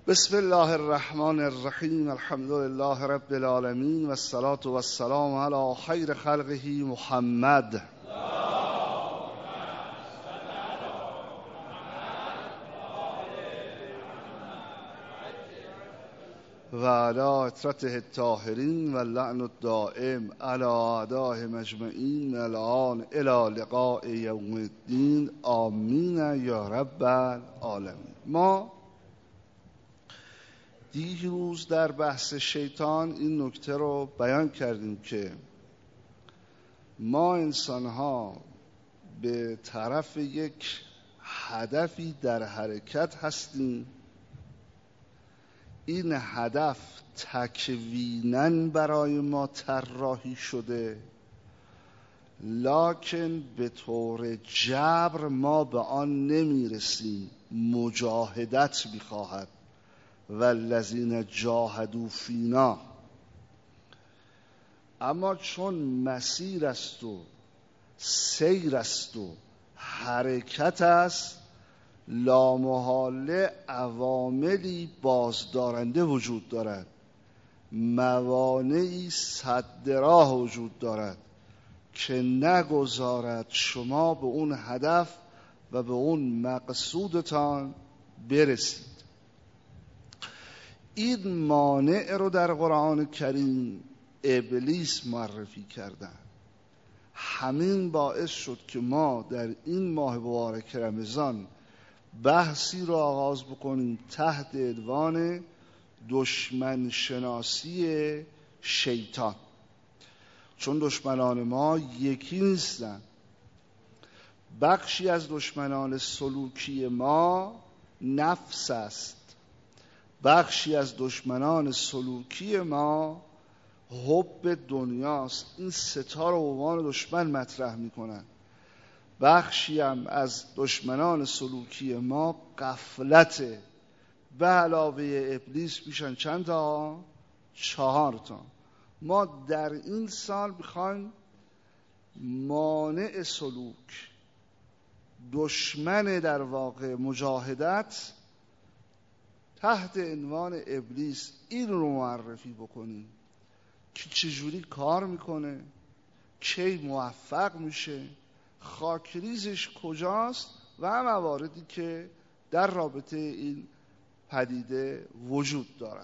بسم الله الرحمن الرحیم. الحمد لله رب العالمین و الصلاة و السلام علی خیر خلقه محمد. و علی اطرته الطاهرین و اللعن الدائم علی اعدائه مجمعین الان الی لقاء یوم الدین. آمین یا رب العالمین. ما دیروز در بحث شیطان این نکته رو بیان کردیم که ما انسان‌ها به طرف یک هدفی در حرکت هستیم. این هدف تکویناً برای ما طراحی شده، لکن به طور جبر ما به آن نمیرسیم. مجاهدت میخواهد والذین جاهدوا فینا. اما چون مسیر است و سیر است و حرکت است، لامحاله عواملی بازدارنده وجود دارد، موانعی سد راه وجود دارد که نگذارد شما به اون هدف و به اون مقصودتان برسید. این مانع رو در قرآن کریم ابلیس معرفی کردن. همین باعث شد که ما در این ماه مبارک رمضان بحثی رو آغاز بکنیم تحت عنوان دشمن شناسی شیطان. چون دشمنان ما یکی نیستن. بخشی از دشمنان سلوکی ما نفس است، بخشی از دشمنان سلوکی ما حب دنیاست. این ستا رو به عنوان دشمن مطرح میکنن. بخشی هم از دشمنان سلوکی ما غفلته. به علاوه ابلیس میشن چند تا؟ 4 تا. ما در این سال میخوایم مانع سلوک، دشمن در واقع مجاهدت تحت عنوان ابلیس این رو معرفی بکنیم که چجوری کار میکنه، کی موفق میشه، خاکریزش کجاست و مواردی که در رابطه این پدیده وجود دارد.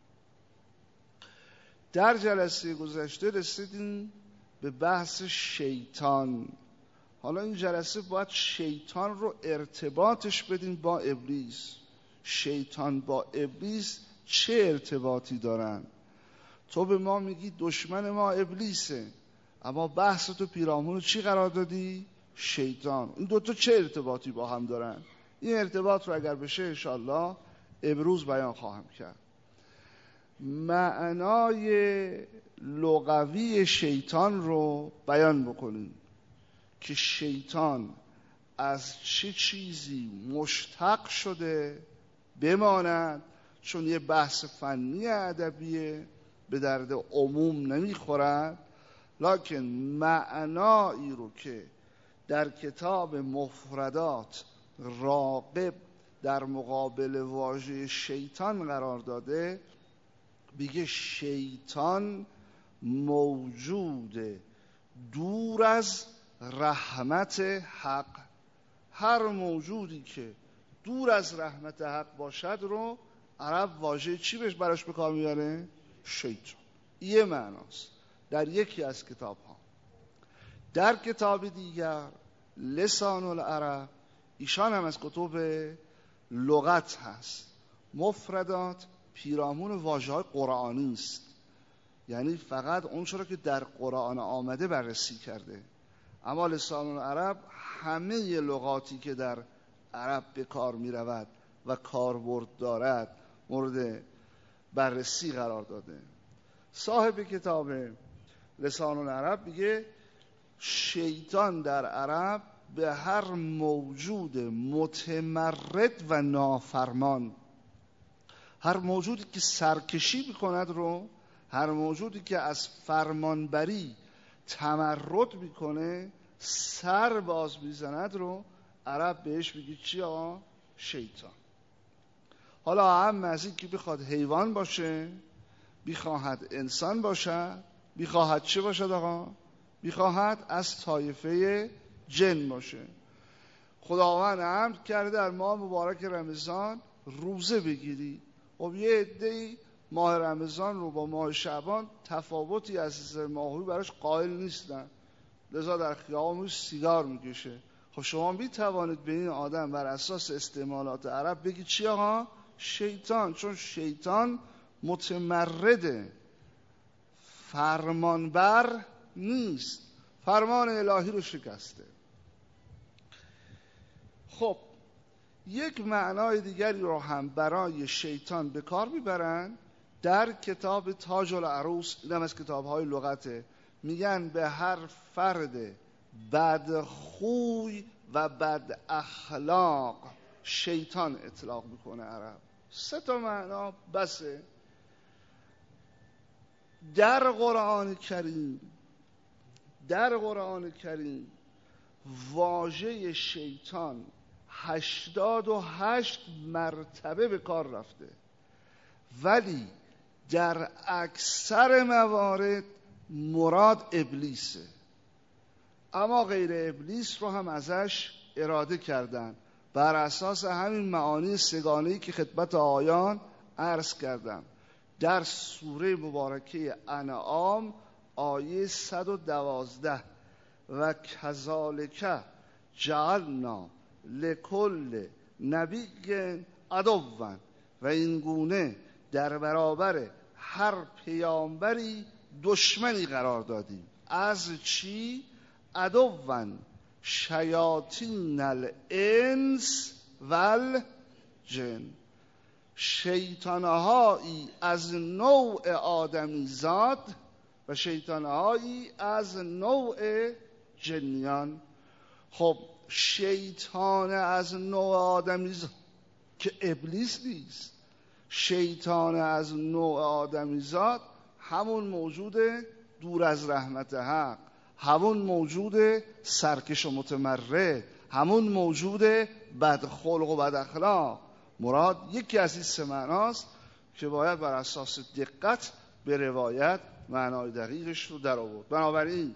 در جلسه گذشته رسیدیم به بحث شیطان. حالا این جلسه باید شیطان رو ارتباطش بدیم با ابلیس. شیطان با ابلیس چه ارتباطی دارن؟ تو به ما میگی دشمن ما ابلیسه، اما بحث تو پیرامون چی قرار دادی؟ شیطان. این دوتا چه ارتباطی با هم دارن؟ این ارتباط رو اگر بشه انشاءالله امروز بیان خواهم کرد. معنای لغوی شیطان رو بیان بکنیم که شیطان از چه چیزی مشتق شده بماند، چون یه بحث فنی ادبیه به درد عموم نمیخورد، لکن معنایی رو که در کتاب مفردات راغب در مقابل واژه شیطان قرار داده، بگه شیطان موجود دور از رحمت حق. هر موجودی که دور از رحمت حق باشد رو عرب واژه چی بهش براش به کار میاره؟ شیطان. یه معناست در یکی از کتاب ها. در کتاب دیگر لسان العرب، ایشان هم از کتب لغت هست، مفردات پیرامون واژه های قرآنی است. یعنی فقط اون چرا که در قرآن آمده بررسی کرده. اما لسان العرب همه لغاتی که در عرب به کار می رود و کاربرد دارد مورد بررسی قرار داده. صاحب کتاب لسان العرب میگه شیطان در عرب به هر موجود متمرد و نافرمان، هر موجودی که سرکشی میکند رو، هر موجودی که از فرمانبری تمرد میکنه، سر باز میزند رو عرب بهش میگه چی آقا؟ شیطان. حالا هم از این که بخواد حیوان باشه، بخواهد انسان باشد، بخواهد چه باشد آقا؟ بخواهد از طایفه جن باشه. خداوند امر کرده در ماه مبارک رمضان روزه بگیری. خب یه عده‌ای ماه رمضان رو با ماه شعبان تفاوتی از ماهی براش قائل نیستن، لذا در خیابونش سیگار میکشه. خب شما میتوانید به این آدم بر اساس استعمالات عرب بگید چی آقا؟ شیطان. چون شیطان متمرده، فرمانبر نیست، فرمان الهی رو شکسته. خب یک معنای دیگری رو هم برای شیطان به کار میبرن در کتاب تاج العروس، اینم از کتاب‌های لغته. میگن به هر فرد بدخوی و بد اخلاق شیطان اطلاق میکنه عرب. 3 معنا بسه. در قرآن کریم واژه شیطان 88 مرتبه به کار رفته، ولی در اکثر موارد مراد ابلیسه، اما غیر ابلیس رو هم ازش اراده کردن بر اساس همین معانی سگانه‌ای که خدمت آیان عرض کردم. در سوره مبارکه انعام آیه 112 و کذالک جعلنا لکل نبی عدوا، و این گونه در برابر هر پیامبری دشمنی قرار دادیم. از چی؟ عدوا شیاطین الانس والجن، شیطانهایی از نوع آدمیزاد و شیطانهایی از نوع جنیان. خب شیطان از نوع آدمیزاد که ابلیس نیست، شیطان از نوع آدمیزاد همون موجود دور از رحمت حق، همون موجود سرکش و متمرد، همون موجود بدخلق و بد اخلاق. مراد یکی از این 3 معناست که باید بر اساس دقت به روایت معنای دقیقش رو در آورد. بنابراین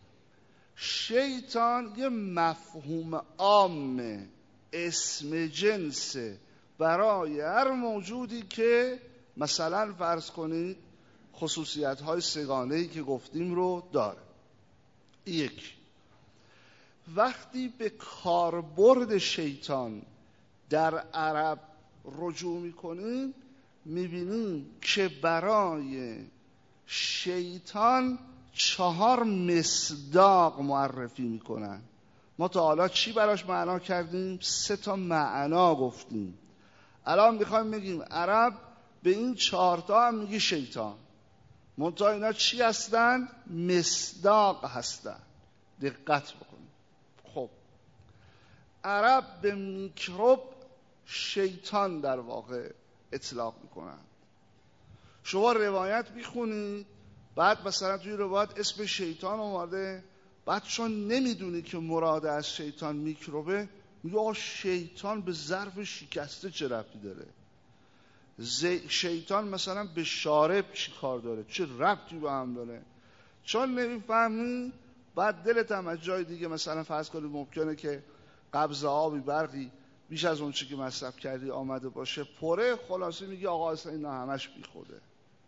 شیطان یه مفهوم عام، اسم جنس برای هر موجودی که مثلا فرض کنید خصوصیت‌های سگانه‌ای که گفتیم رو داره. یک، وقتی به کاربرد شیطان در عرب رجوع میکنیم میبینیم که برای شیطان 4 مصداق معرفی میکنن. ما تا حالا چی براش معنا کردیم؟ 3 معنا گفتیم. الان میخوایم بگیم عرب به این 4 هم میگه شیطان. منتها اینا چی هستن؟ مصداق هستن. دقت بکنیم. خب عرب به میکروب شیطان در واقع اطلاق میکنن. شما روایت میخونید، بعد مثلا توی روایت اسم شیطان اومده، بعد چون نمیدونی که مراد از شیطان میکروبه، میگه آقا شیطان به ظرف شکسته چه ربطی داره؟ شیطان مثلا به شارب چی کار داره؟ چه ربطی با هم داره؟ چون نمیفهمی، بعد دلت هم از جای دیگه مثلا فرض کنید ممکنه که قبض آبی برقی بیش از اون چی که مصرف کردی آمده باشه پره، خلاصه میگه آقا اصلا اینا همش بی خوده،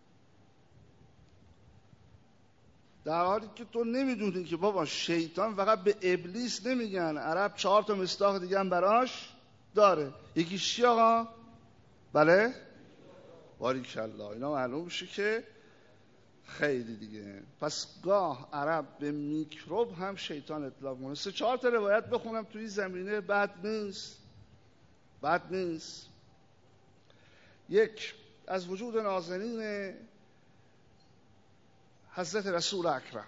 در حالی که تو نمیدونی که بابا شیطان فقط به ابلیس نمیگن. عرب 4 مصداق دیگه هم براش داره. یکیش چی آقا؟ بله؟ باریکالله. اینا معلوم میشه که خیلی دیگه. پس گاه عرب به میکروب هم شیطان اطلاق کنه. 3-4 روایت بخونم توی زمینه، بد نیست. یک، از وجود نازنین حضرت رسول اکرم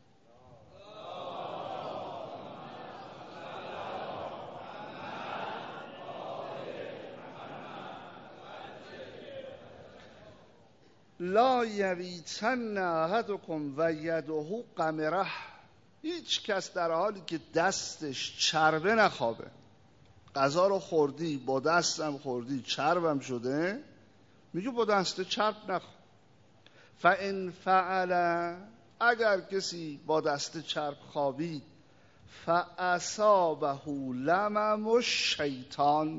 لا یبیتن احدکم و یده قمره، هیچ کس در حالی که دستش چربه نخوابه. غذا رو خوردی، با دستم خوردی، چربم شده، میگه با دست چرب نخور. فان فعل، اگر کسی با دست چرب خوابید، فاصابه لمم الشیطان،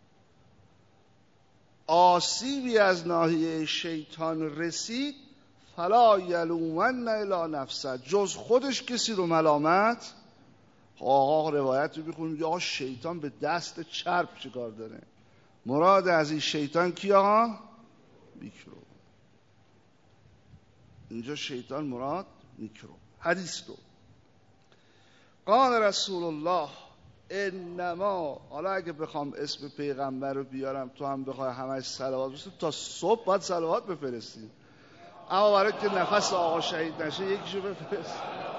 آسیبی از ناحیه شیطان رسید، فلا یلومن الی نفسه، جز خودش کسی رو ملامت. آقا روایت رو بخونیم، میگه آقا شیطان به دست چرب چیکار داره؟ مراد از این شیطان کی آقا؟ میکروب. اینجا شیطان مراد میکروب. حدیث دو، قال رسول الله انما، حالا اگه بخوام اسم پیغمبر رو بیارم تو هم بخوای همش صلوات بفرستی، تا صبح باید صلوات بفرستی، اما برای که نفس آقا شهید نشه یکیشو بفرست.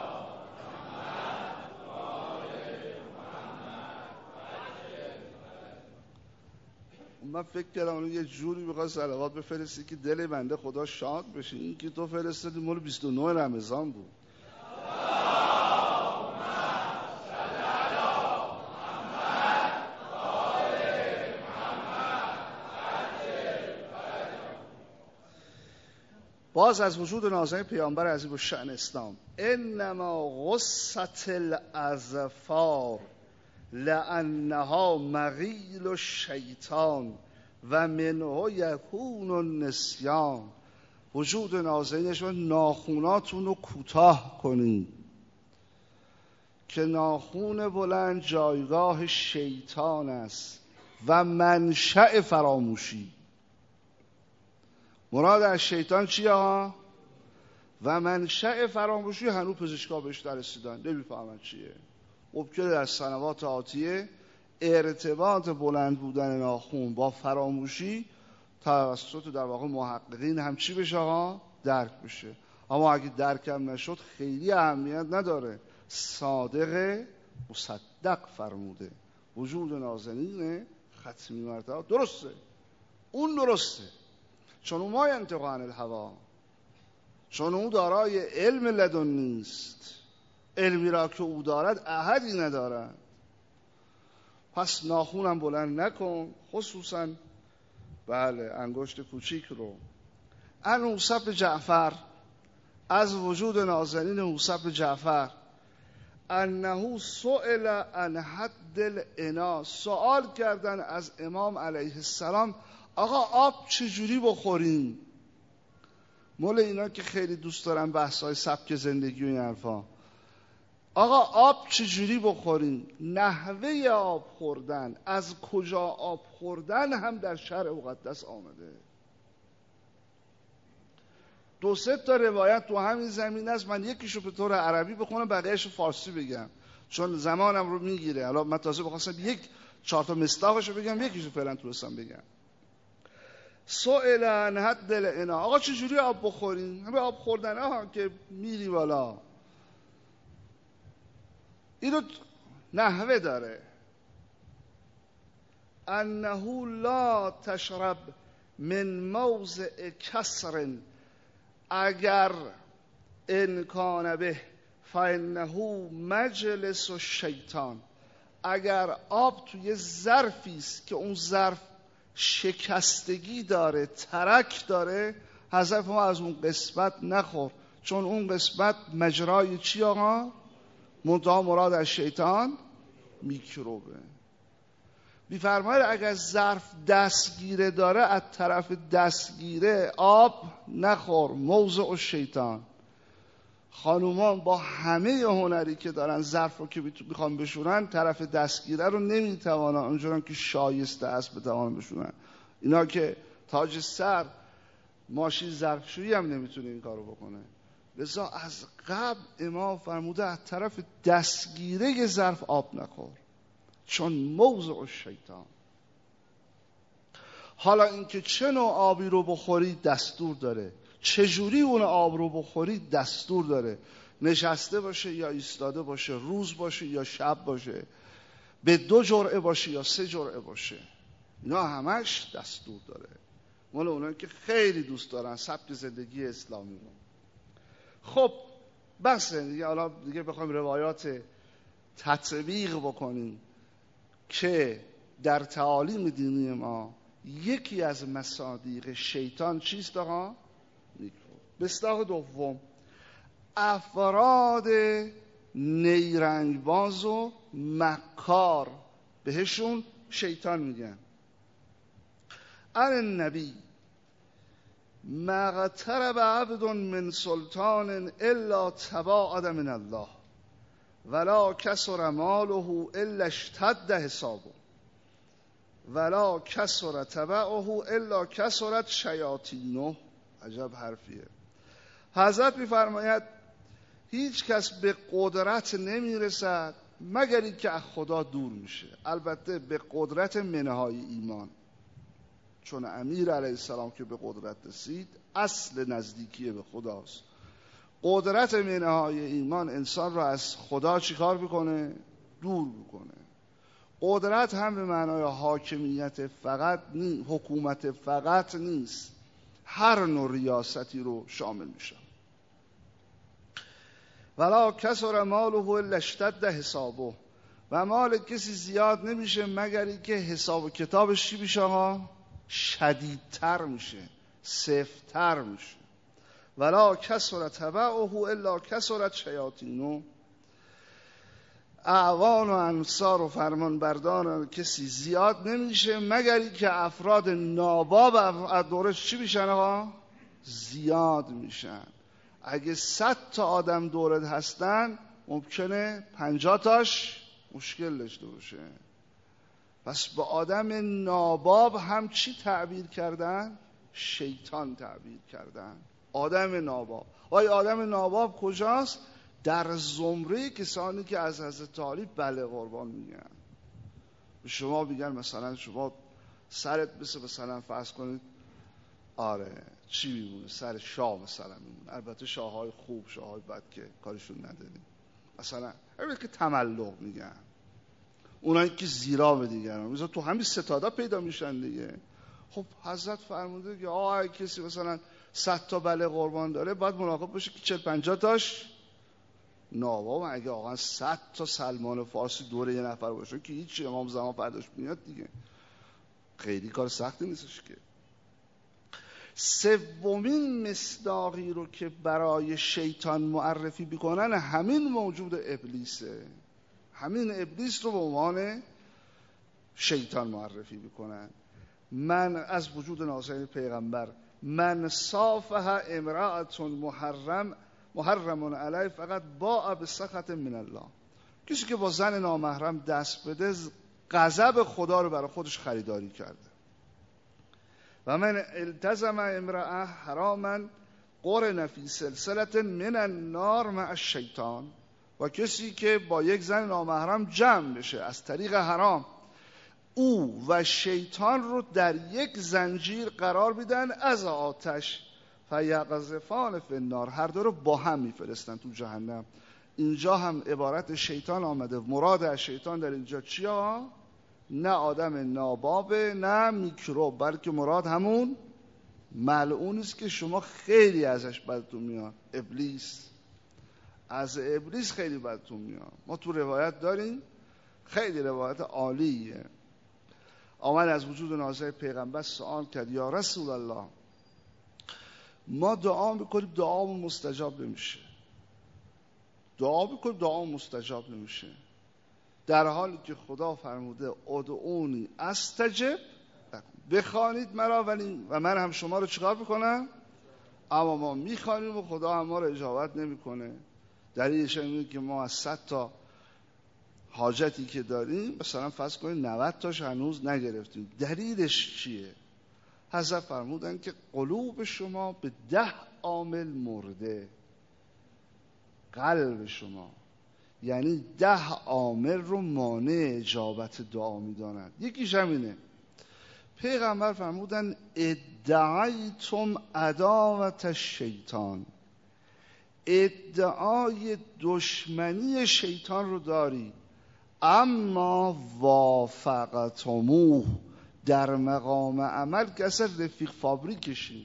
من فکر کردم اون یه جوری بخواد صلوات بفرستی که دل بنده خدا شاد بشه. این که تو فرستادی مال 29 رمضان بود. باز از وجود نازنین پیامبر عظیم الشأن اسلام، انما غصت الاظفار لانها مغیل الشیطان و منه یکون النسیان. وجود نازنینش و ناخوناتون رو کوتاه کنید که ناخون بلند جایگاه شیطان است و منشأ فراموشی. مراد از شیطان چیه ها؟ و منشأ فراموشی هنوز پزشکا بهش نرسیدن، نمیفهمن چیه. ممکنه در سنوات آتیه ارتباط بلند بودن ناخون با فراموشی توسط در واقع محققین هم چی بشه ها؟ درک بشه. اما اگه درکم نشد خیلی اهمیت نداره. صادق مصدق فرموده وجود نازنین ختمی مرتبه درسته، اون درسته، چون اون ما ینطق عن الهوا، چون اون دارای علم لدن نیست، علمی را که او دارد احدی ندارد. پس ناخونم بلند نکن، خصوصا بله انگشت کوچیک رو. ان موسی بن جعفر، از وجود نازنین موسی بن جعفر، انه سئل عن حد الاناء، سوال کردن از امام علیه السلام آقا آب چجوری بخوریم؟ مول اینا که خیلی دوست دارن بحث‌های سبک زندگی و این حرفا. آقا آب چجوری بخوریم؟ نحوه آب خوردن، از کجا آب خوردن هم در شرع مقدس آمده. دو سه تا روایت تو همین زمینه است. من یکیشو به طور عربی بخونم، بقیه‌اشو فارسی بگم چون زمانم رو میگیره. حالا من تازه بخواستم یک چهار تا مصداقشو بگم، یکیشو فعلا تونستم بگم. سئل عن حد الاناء، آقا چجوری آب بخوریم؟ همه آب خوردن ها که میری بالا. اینو نحوه داره. انه لا تشرب من موضع کسر، اگر ان کان به فانه مجلس الشیطان، اگر آب توی ظرفی است که اون ظرف شکستگی داره، ترک داره، حذف ما از اون قسمت نخور، چون اون قسمت مجرای چی آقا؟ منتها مراد از شیطان میکروبه. میفرماید اگر ظرف دستگیره داره، از طرف دستگیره آب نخور، موضع الشیطان. خانومان با همه هنری که دارن ظرف رو که میخوان بشورن، طرف دستگیره رو نمیتوانن اونجوران که شایسته است بتوانن بشورن. اینا که تاج سر ماشین ظرفشویی هم نمیتونه این کارو بکنه. لذا از قبل امام فرموده از طرف دستگیره ظرف آب نخور، چون موضع الشیطان. حالا اینکه چه نوع آبی رو بخوری دستور داره، چجوری اون آب رو بخوری دستور داره. نشسته باشه یا ایستاده باشه، روز باشه یا شب باشه، به 2 جرعه باشه یا 3 جرعه باشه، اینا همش دستور داره. مال اونایی که خیلی دوست دارن سبک زندگی اسلامی رو. خب بس دیگه، حالا دیگه بخوایم روایات تطبیق بکنیم که در تعالیم دینی ما یکی از مصادیق شیطان چیست آقا؟ مصداق دوم، افراد نیرنگباز و مکار، بهشون شیطان میگن. النبی ما اقترب عبد من سلطان الا تباعد من الله ولا کثر ماله الا اشتد حسابه ولا کثر تبعه الا کثرت شیاطینه. عجب حرفیه. حضرت میفرماید هیچ کس به قدرت نمیرسد مگر اینکه از خدا دور میشه. البته به قدرت منهای ایمان، چون امیر علیه السلام که به قدرت رسید اصل نزدیکی به خداست. قدرت منهای ایمان انسان را از خدا چیکار بکنه؟ دور بکنه. قدرت هم به معنای حاکمیت فقط حکومت فقط نیست، هر نوع ریاستی رو شامل میشه. ولا کثر ماله الا اشتد حسابه، و مال کسی زیاد نمیشه مگر اینکه حساب و کتابش چی میشه آقا؟ شدیدتر میشه، سفت‌تر میشه. ولا کثر تبعه الا کثرت شیاطینه، اعوان و انصار و فرمانبردان کسی زیاد نمیشه مگر اینکه افراد ناباب از دورش چی میشن آقا؟ زیاد میشن. اگه 100 تا آدم دورت هستن ممکنه 50 تاش مشکل داشته باشه. پس با آدم ناباب هم چی تعبیر کردن؟ شیطان تعبیر کردن. آدم ناباب. وای آدم ناباب کجاست؟ در زمره کسانی که از حضرت علی بله قربان میگن. به شما بگن مثلا شما سرت مثلا فرض کنید آره چی میمونه؟ سر شاه مثلا میمونه. البته شاههای خوب، شاههای بد که کارشون نداریم. مثلا همین که تملق میگن، اونایی که زیرا به دیگران مثلا تو همین ستاده پیدا میشن دیگه. خب حضرت فرموده که آقا کسی مثلا 100 تا بله قربان داره باید مراقب باشه که 40-50 تاش ناباب. اگه آقا 100 تا سلمان فارسی دوره یه نفر باشه که هیچ، امام زمان فرداش میاد دیگه، خیلی کار سختی نیستش که. سومین مصداقی رو که برای شیطان معرفی بکنن همین موجود ابلیسه. همین ابلیس رو به عنوان شیطان معرفی بکنن. من از وجود نازنین پیغمبر، من صافح امرأة محرم علیه فقط باء بسخط من الله، کسی که با زن نامحرم دست بده غضب خدا رو برای خودش خریداری کرده. و من التزم امرأة حراما قرن فی سلسلة من النار مع الشیطان، و کسی که با یک زن نامحرم جمع بشه از طریق حرام، او و شیطان رو در یک زنجیر قرار میدن از آتش، فیقذفان فی النار، هر دو رو با هم میفرستن تو جهنم. اینجا هم عبارت شیطان آمده. مراد از شیطان در اینجا چیه؟ نه آدم نابابه نه میکروب، بلکه مراد همون ملعونی است که شما خیلی ازش بدتون میاد، ابلیس. از ابلیس خیلی بدتون میاد. ما تو روایت داریم، خیلی روایت عالیه. آمد از وجود نازل پیغمبر سوال کرد یا رسول الله، ما دعا میکنیم دعامون مستجاب نمیشه، دعا میکنیم دعامون مستجاب نمیشه، در حالی که خدا فرموده ادعونی استجب، بخوانید مرا و من هم شما رو چیکار میکنم؟ اما ما میخوانیم و خدا هم ما رو اجابت نمیکنه. دلیلش اینه که ما از 100 تا حاجتی که داریم مثلا فرض کنید 90 تاش هنوز نگرفتیم. دلیلش چیه؟ حضرت فرمودن که قلوب شما به 10 عامل مرده. قلب شما یعنی 10 عامل رو مانع اجابت دعا میداند. یکیش همینه. پیغمبر فرمودن ادعیتم عداوت الشیطان، ادعای دشمنی شیطان رو داری، اما وافقتموه، در مقام عمل که اصلا رفیق فابریکشی،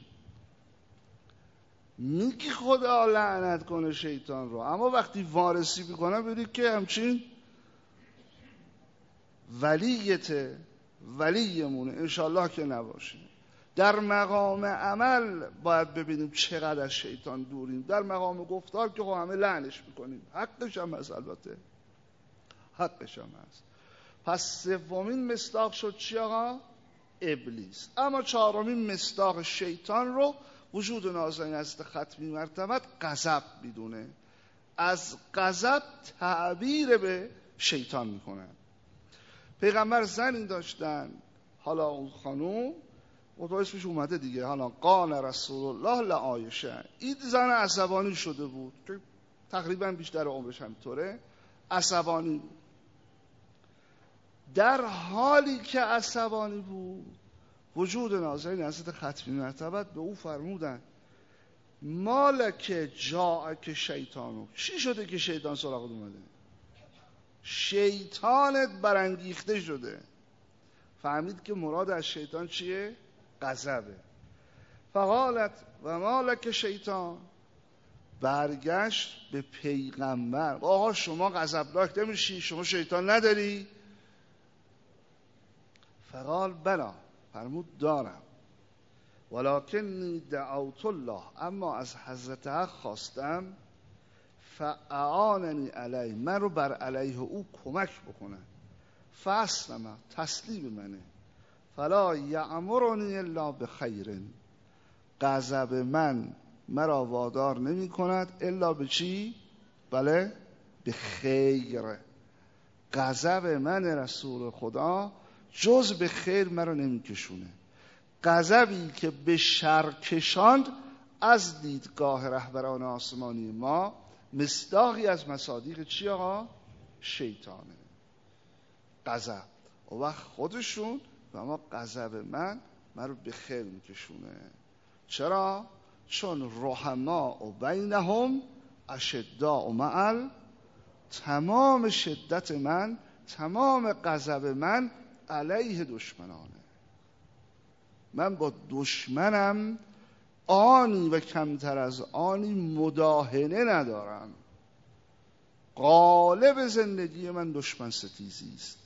میگی خدا لعنت کنه شیطان رو، اما وقتی وارسی میکنه ببینید که همچین ولیته ولیمونه، انشالله که نباشه. در مقام عمل باید ببینیم چقدر از شیطان دوریم. در مقام گفتار که همه لعنش میکنیم، حقش هم هست، البته حقش هم هست. پس سومین مصداق شد چی آقا؟ ابلیس. اما چهارمین مصداق شیطان رو وجود نازنین حضرت ختمی مرتبت غضب میدونه. از غضب تعبیر به شیطان میکنن. پیغمبر زنی داشتن، حالا اون خانوم و اسمش اومده دیگه، حالا قال رسول الله لعایشه. این زن عصبانی شده بود که تقریبا بیشتر عمرش همینطوره، عصبانی بود. در حالی که عصبانی بود وجود نازنین حضرت ختمی مرتبت به او فرمودن مالک جاءک شیطانو، چی شده که شیطان سراغت اومده؟ شیطانت برانگیخته شده. فهمید که مراد از شیطان چیه؟ غضبه. فقالت و مالک شیطان، برگشت به پیغمبر، آقا شما غضبناک نمیشی؟ شما شیطان نداری؟ فقال بلا، فرمود دارم، ولکنی دعوت الله، اما از حضرت حق خواستم فاعاننی علیه، من رو بر علیه او کمک بکنه، فاسلم، تسلیم منه، فلا یأمرنی الا بخیر، غضب من مرا وادار نمی کند الا به چی؟ بله، به خیر. غضب من رسول خدا جز به خیر مرا نمی کشونه. غضبی که به شر کشاند از دیدگاه رهبران آسمانی ما مصداقی از مصادیق چی آقا؟ شیطانه. غضب و وقت خودشون و اما غضب من رو به خیر میکشونه. چرا؟ چون رحما و بینهم اشداء و معل، تمام شدت من، تمام غضب من علیه دشمنانه. من با دشمنم آنی و کمتر از آنی مداهنه ندارم. غالب زندگی من دشمن ستیزی است.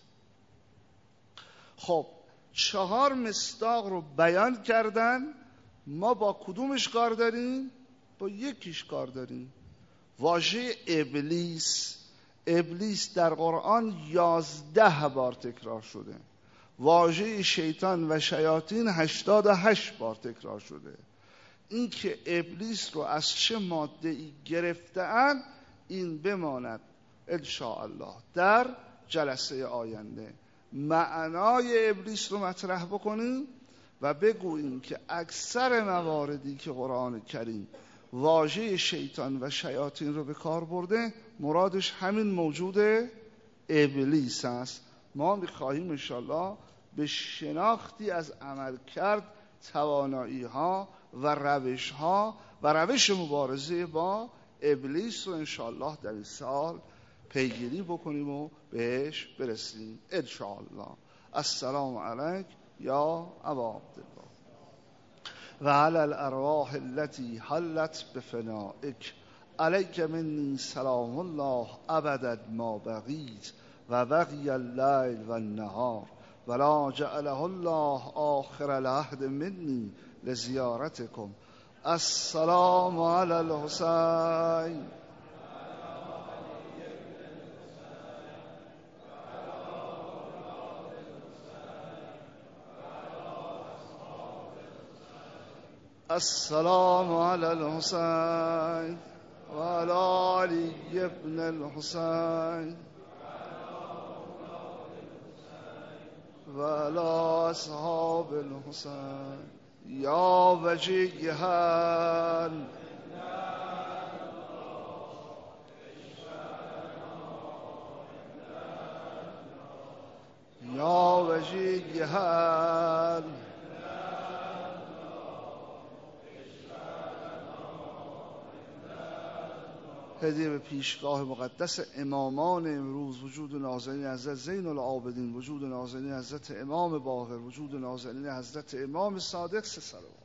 خب 4 مصداق رو بیان کردن، ما با کدومش کار داریم؟ با یکیش کار داریم. واژه ابلیس، ابلیس در قرآن 11 بار تکرار شده. واژه شیطان و شیاطین 88 بار تکرار شده. این که ابلیس رو از چه ماده ای گرفته‌اند این بماند انشاءالله در جلسه آینده. معنای ابلیس رو مطرح بکنیم و بگوییم که اکثر مواردی که قرآن کریم واژه شیطان و شیاطین رو به کار برده مرادش همین موجود ابلیس است. ما می‌خواهیم انشاءالله به شناختی از عمل کرد، توانایی ها و روش ها و روش مبارزه با ابلیس رو انشاءالله در این سال پیگیری بکنیم و بهش برسیم انشاءالله. السلام علیک یا ابا عبدالله و علی الارواح التي حلت بفنائک، علیک منی سلام الله ابدا ما بقیت و بقی اللیل و النهار ولا جعله الله آخر العهد منی لزیارتکم. السلام علی الحسین. السلام علی الحسین و علی علی ابن الحسین و علی اصحاب الحسین یا وجیها یا وجیها هدیه به پیشگاه مقدس امامان امروز، وجود نازنین حضرت زین العابدین، وجود نازنین حضرت امام باقر، وجود نازنین حضرت امام صادق، 3 صلوات.